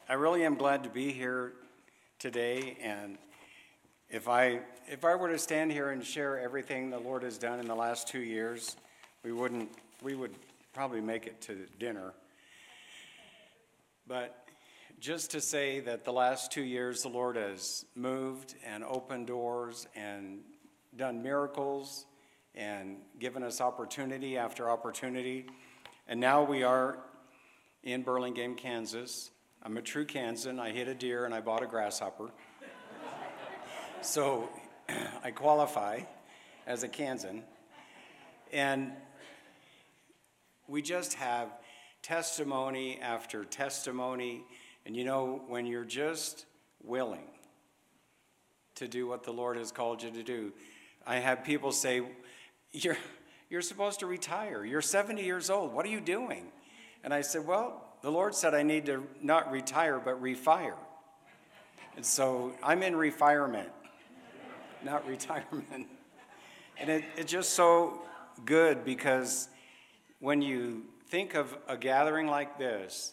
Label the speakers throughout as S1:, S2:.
S1: I really am glad to be here today, and if I were to stand here and share everything the Lord has done in the last 2 years, we would probably make it to dinner. But just to say that the last 2 years the Lord has moved and opened doors and done miracles and given us opportunity after opportunity. And now we are in Burlingame, Kansas. I'm a true Kansan. I hit a deer and I bought a grasshopper. So I qualify as a Kansan. And we just have testimony after testimony. And you know, when you're just willing to do what the Lord has called you to do, I have people say, you're supposed to retire. You're 70 years old. What are you doing? And I said, well, the Lord said I need to not retire, but refire. And so I'm in refirement, not retirement. And it's just so good because when you think of a gathering like this,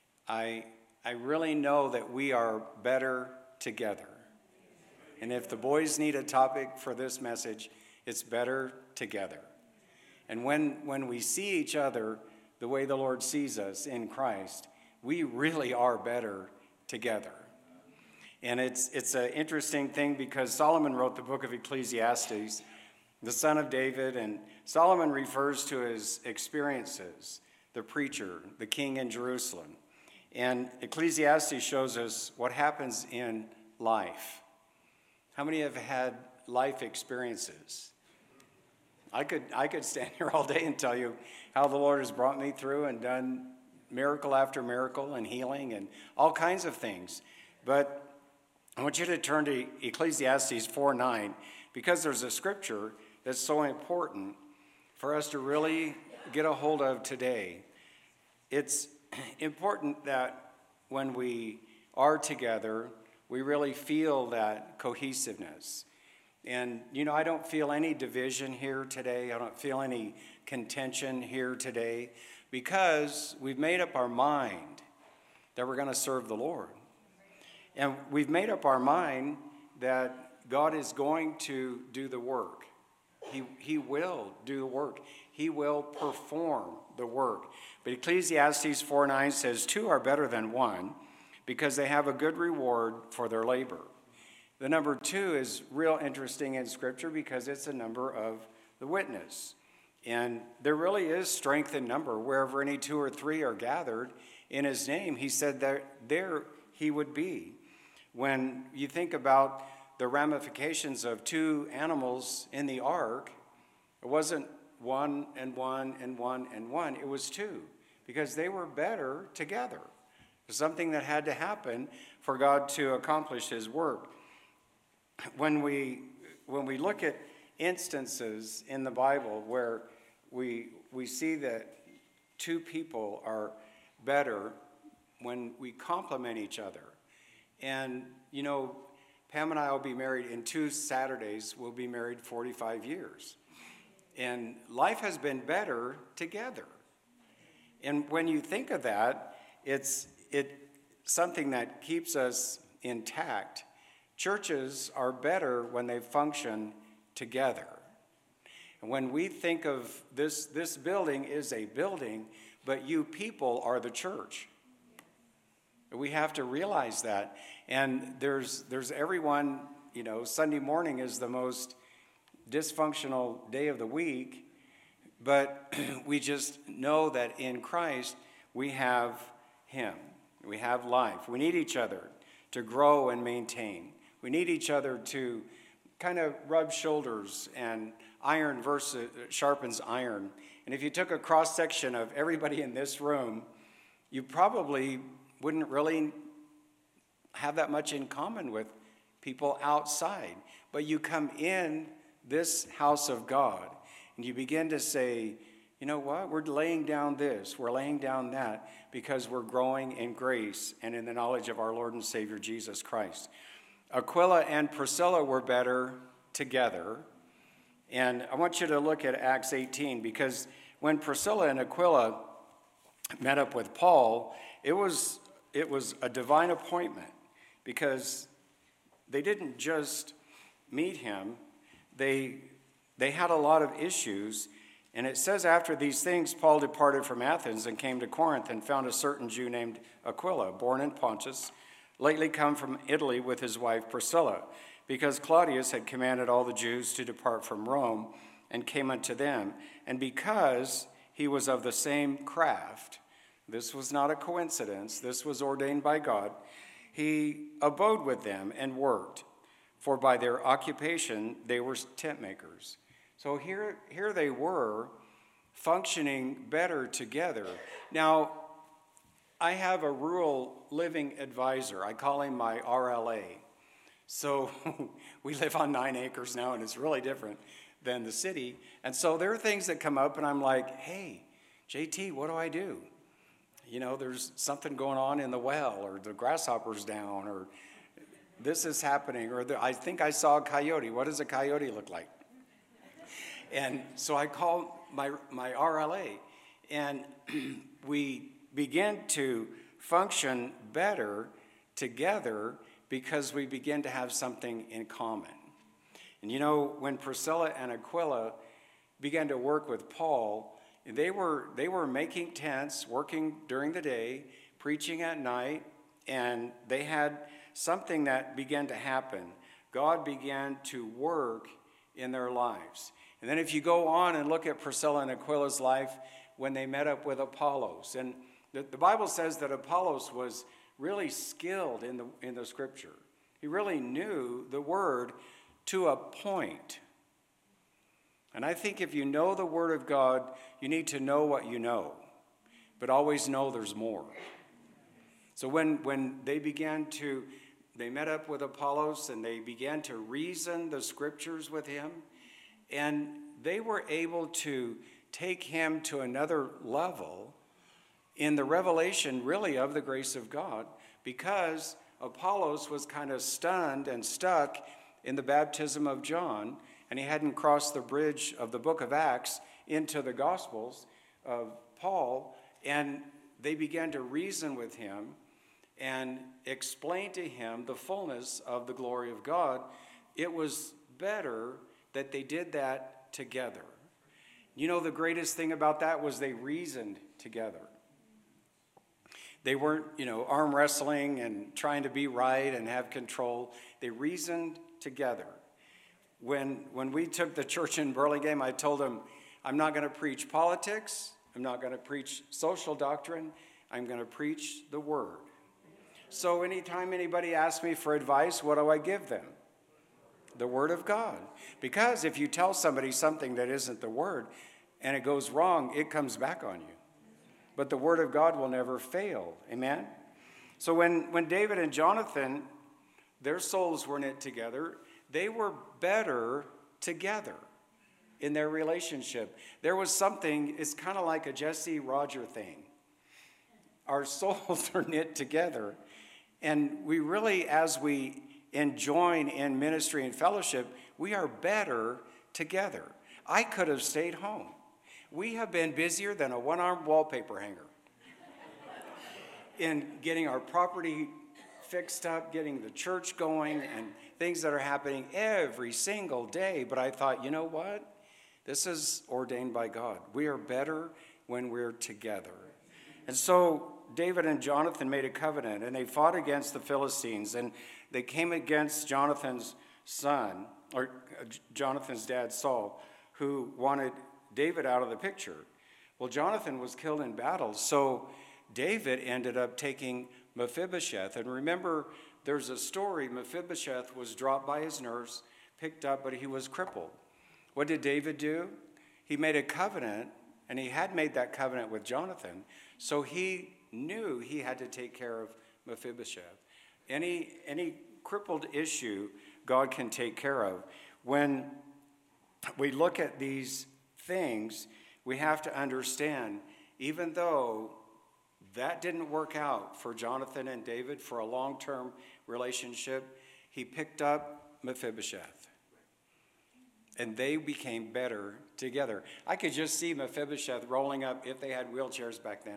S1: I really know that we are better together. And if the boys need a topic for this message, it's better together. And when we see each other the way the Lord sees us in Christ, we really are better together. And it's an interesting thing because Solomon wrote the book of Ecclesiastes, the son of David, and Solomon refers to his experiences, the preacher, the king in Jerusalem. And Ecclesiastes shows us what happens in life. How many have had life experiences? I could stand here all day and tell you how the Lord has brought me through and done miracle after miracle and healing and all kinds of things. But I want you to turn to Ecclesiastes 4:9 because there's a scripture that's so important for us to really get a hold of today. It's important that when we are together, we really feel that cohesiveness. And, you know, I don't feel any division here today. I don't feel any contention here today because we've made up our mind that we're going to serve the Lord. And we've made up our mind that God is going to do the work. He will do the work. He will perform the work. But Ecclesiastes 4:9 says, 2 are better than 1 because they have a good reward for their labor. The number 2 is real interesting in Scripture because it's a number of the witness. And there really is strength in number. Wherever any 2 or 3 are gathered in his name, he said that there he would be. When you think about the ramifications of 2 animals in the ark, it wasn't 1 and 1 and 1 and 1. It was 2 because they were better together. It's something that had to happen for God to accomplish his work. When we look at instances in the Bible where we see that 2 people are better when we complement each other. And, you know, Pam and I will be married in 2 Saturdays. We'll be married 45 years. And life has been better together. And when you think of that, it's something that keeps us intact. Churches are better when they function together. And when we think of this building is a building, but you people are the church. We have to realize that. And there's everyone, you know, Sunday morning is the most dysfunctional day of the week, but we just know that in Christ we have him. We have life. We need each other to grow and maintain. We need each other to kind of rub shoulders, and iron sharpens iron. And if you took a cross-section of everybody in this room, you probably wouldn't really have that much in common with people outside. But you come in this house of God, and you begin to say, you know what, we're laying down this, we're laying down that, because we're growing in grace and in the knowledge of our Lord and Savior Jesus Christ. Aquila and Priscilla were better together. And I want you to look at Acts 18, because when Priscilla and Aquila met up with Paul, it was it was a divine appointment, because they didn't just meet him, they had a lot of issues. And it says, after these things, Paul departed from Athens and came to Corinth and found a certain Jew named Aquila, born in Pontus, lately come from Italy with his wife Priscilla, because Claudius had commanded all the Jews to depart from Rome, and came unto them. And because he was of the same craft, this was not a coincidence, this was ordained by God, he abode with them and worked, for by their occupation they were tent makers. So here they were, functioning better together. Now, I have a rural living advisor. I call him my RLA. So we live on 9 acres now, and it's really different than the city. And so there are things that come up, and I'm like, hey, JT, what do I do? You know, there's something going on in the well, or the grasshopper's down, or this is happening, or I think I saw a coyote. What does a coyote look like? And so I called my RLA, and we began to function better together because we began to have something in common. And you know, when Priscilla and Aquila began to work with Paul, they were making tents, working during the day, preaching at night, and they had something that began to happen. God began to work in their lives. And then if you go on and look at Priscilla and Aquila's life when they met up with Apollos, and the Bible says that Apollos was really skilled in the scripture. He really knew the word to a point. And I think if you know the word of God, you need to know what you know, but always know there's more. So when they met up with Apollos and they began to reason the scriptures with him, and they were able to take him to another level in the revelation, really, of the grace of God, because Apollos was kind of stunned and stuck in the baptism of John, and he hadn't crossed the bridge of the book of Acts into the Gospels of Paul, and they began to reason with him and explain to him the fullness of the glory of God. It was better that they did that together. You know, the greatest thing about that was they reasoned together. They weren't, arm wrestling and trying to be right and have control. They reasoned together. When we took the church in Burlingame, I told them, I'm not going to preach politics. I'm not going to preach social doctrine. I'm going to preach the word. So anytime anybody asks me for advice, what do I give them? The word of God. Because if you tell somebody something that isn't the word and it goes wrong, it comes back on you. But the word of God will never fail. Amen? So when David and Jonathan, their souls were knit together, they were better together in their relationship. There was something, it's kind of like a Jesse Roger thing. Our souls are knit together. And we really, as we join in ministry and fellowship, we are better together. I could have stayed home. We have been busier than a one-armed wallpaper hanger in getting our property fixed up, getting the church going, and things that are happening every single day. But I thought, you know what? This is ordained by God. We are better when we're together. And so David and Jonathan made a covenant, and they fought against the Philistines, and they came against Jonathan's son, or Jonathan's dad, Saul, who wanted David out of the picture. Well, Jonathan was killed in battle, so David ended up taking Mephibosheth. And remember, there's a story, Mephibosheth was dropped by his nurse, picked up, but he was crippled. What did David do? He made a covenant, and he had made that covenant with Jonathan, so he knew he had to take care of Mephibosheth. Any crippled issue, God can take care of. When we look at these things, we have to understand, even though that didn't work out for Jonathan and David for a long-term relationship, he picked up Mephibosheth. And they became better together. I could just see Mephibosheth rolling up, if they had wheelchairs back then,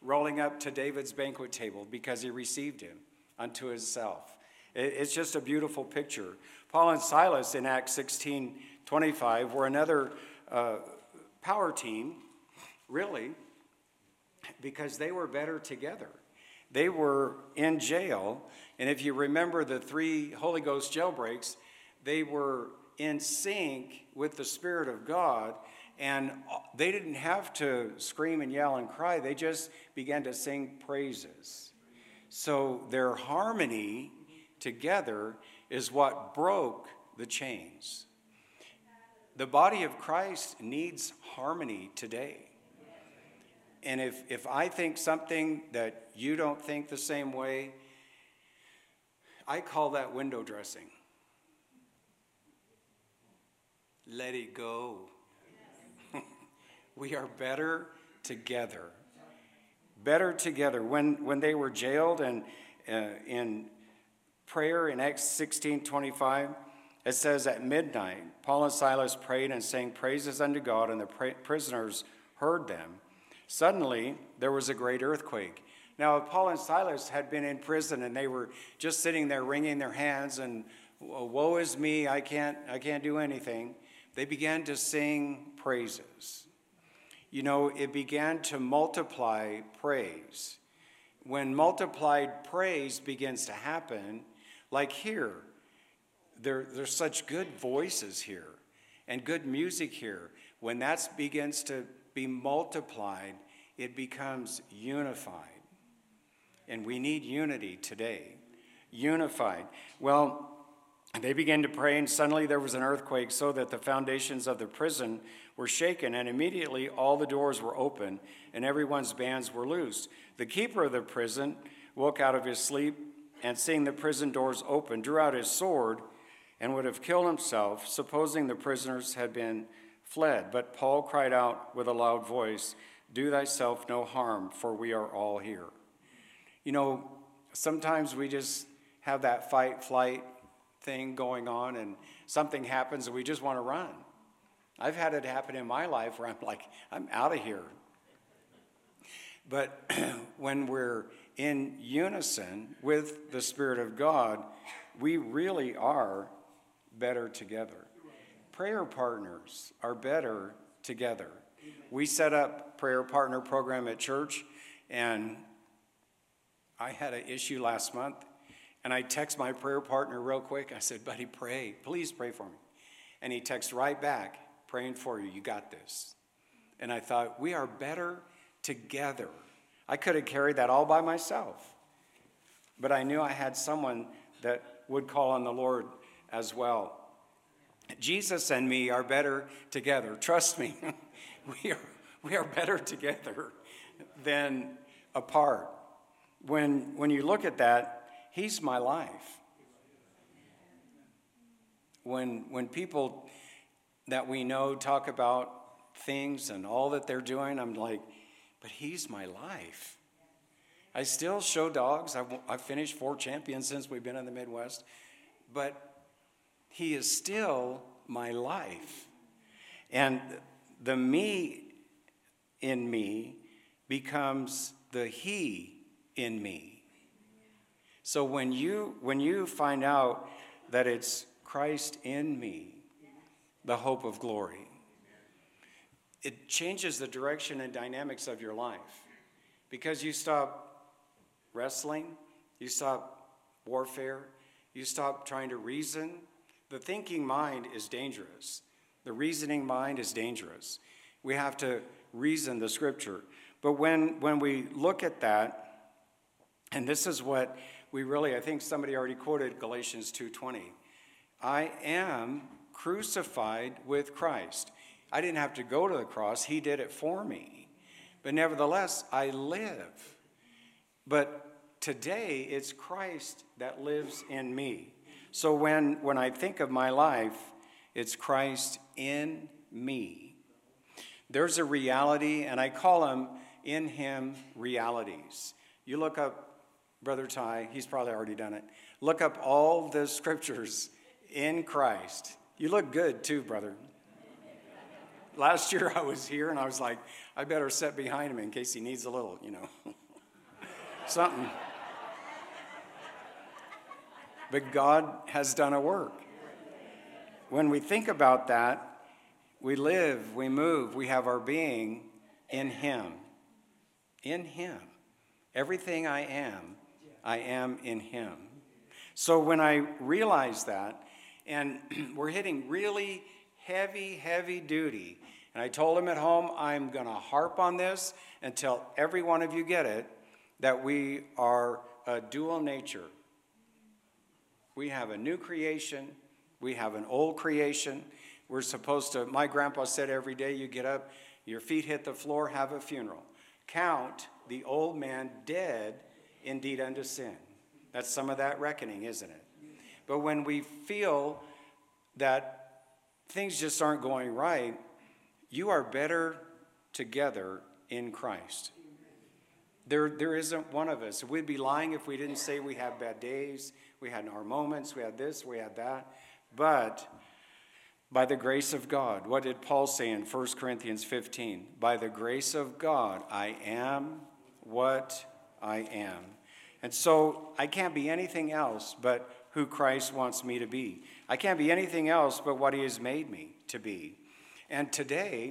S1: rolling up to David's banquet table because he received him unto himself. It's just a beautiful picture. Paul and Silas in Acts 16:25 were another power team, really, because they were better together. They were in jail, and if you remember the 3 Holy Ghost jailbreaks, they were in sync with the Spirit of God, and they didn't have to scream and yell and cry. They just began to sing praises. So their harmony together is what broke the chains. The body of Christ needs harmony today. And if I think something that you don't think the same way, I call that window dressing. Let it go. We are better together. Better together. When they were jailed and in prayer in Acts 16:25, it says at midnight, Paul and Silas prayed and sang praises unto God, and the prisoners heard them. Suddenly, there was a great earthquake. Now, if Paul and Silas had been in prison and they were just sitting there wringing their hands and woe is me, I can't do anything, they began to sing praises. You know, it began to multiply praise. When multiplied praise begins to happen, like here, there's such good voices here and good music here. When that begins to be multiplied, it becomes unified. And we need unity today. Unified. Well, they began to pray, and suddenly there was an earthquake, so that the foundations of the prison were shaken, and immediately all the doors were open, and everyone's bands were loosed. The keeper of the prison woke out of his sleep, and seeing the prison doors open, drew out his sword, and would have killed himself, supposing the prisoners had been fled. But Paul cried out with a loud voice, "Do thyself no harm, for we are all here." You know, sometimes we just have that fight-flight thing going on, and something happens and we just want to run. I've had it happen in my life where I'm like, I'm out of here. But when we're in unison with the Spirit of God, we really are better together. Prayer partners are better together. We set up prayer partner program at church, and I had an issue last month, and I text my prayer partner real quick. I said, buddy, pray. Please pray for me. And he texted right back, praying for you. You got this. And I thought, we are better together. I could have carried that all by myself. But I knew I had someone that would call on the Lord as well. Jesus and me are better together. Trust me, we are better together than apart. When you look at that, He's my life. When people that we know talk about things and all that they're doing, I'm like, but He's my life. I still show dogs. I've finished 4 champions since we've been in the Midwest, but He is still my life. And the me in me becomes the He in me. So when you find out that it's Christ in me, the hope of glory, it changes the direction and dynamics of your life. Because you stop wrestling, you stop warfare, you stop trying to reason. The thinking mind is dangerous. The reasoning mind is dangerous. We have to reason the Scripture. But when we look at that, and this is what we really, I think somebody already quoted Galatians 2:20. I am crucified with Christ. I didn't have to go to the cross. He did it for me. But nevertheless, I live. But today, it's Christ that lives in me. So when I think of my life, it's Christ in me. There's a reality, and I call them in Him realities. You look up Brother Ty, he's probably already done it. Look up all the scriptures in Christ. You look good too, brother. Last year I was here and I was like, I better sit behind him in case he needs a little, something. But God has done a work. When we think about that, we live, we move, we have our being in him. In him. Everything I am in him. So when I realize that, and we're hitting really heavy duty, and I told him at home, I'm going to harp on this until every one of you get it, that we are a dual nature. We have a new creation. We have an old creation. We're supposed to, my grandpa said every day you get up, your feet hit the floor, have a funeral. Count the old man dead indeed unto sin. That's some of that reckoning, isn't it? But when we feel that things just aren't going right, you are better together in Christ. There isn't one of us. We'd be lying if we didn't say we have bad days, we had our moments, we had this, we had that. But by the grace of God, what did Paul say in 1 Corinthians 15? By the grace of God, I am what I am. And so I can't be anything else but who Christ wants me to be. I can't be anything else but what he has made me to be. And today,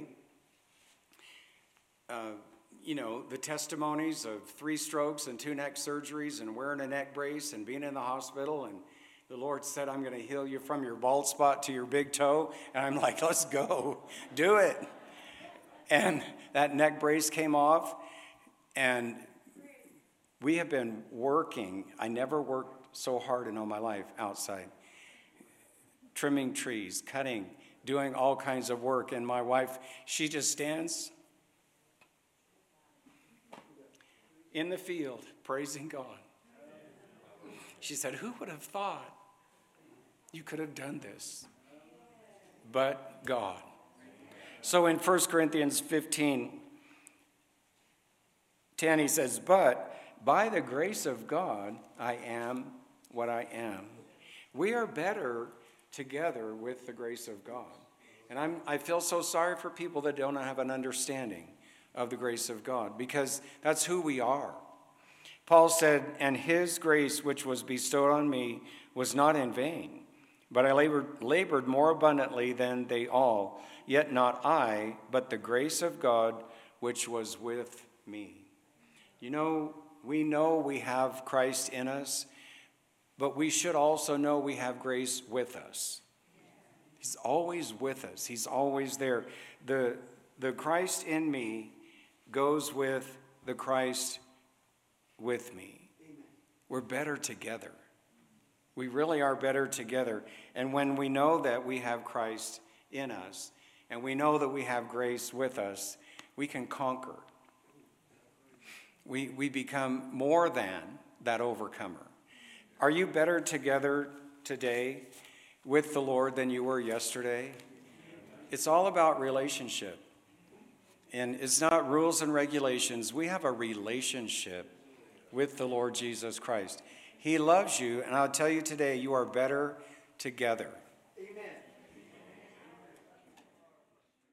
S1: the testimonies of 3 strokes and 2 neck surgeries and wearing a neck brace and being in the hospital, and the Lord said, I'm going to heal you from your bald spot to your big toe. And I'm like, let's go. Do it. And that neck brace came off, and we have been working. I never worked so hard in all my life outside. Trimming trees, cutting, doing all kinds of work. And my wife, she just stands in the field, praising God. She said, who would have thought you could have done this? But God. So in 1 Corinthians 15:10, he says, but by the grace of God, I am what I am. We are better together with the grace of God. And I feel so sorry for people that don't have an understanding of the grace of God, because that's who we are. Paul said, and his grace which was bestowed on me was not in vain, but I labored more abundantly than they all, yet not I, but the grace of God which was with me. We know we have Christ in us, but we should also know we have grace with us. He's always with us. He's always there. The Christ in me goes with the Christ with me. We're better together. We really are better together. And when we know that we have Christ in us, and we know that we have grace with us, we can conquer. We become more than that overcomer. Are you better together today with the Lord than you were yesterday? It's all about relationship. And it's not rules and regulations. We have a relationship with the Lord Jesus Christ. He loves you, and I'll tell you today, you are better together.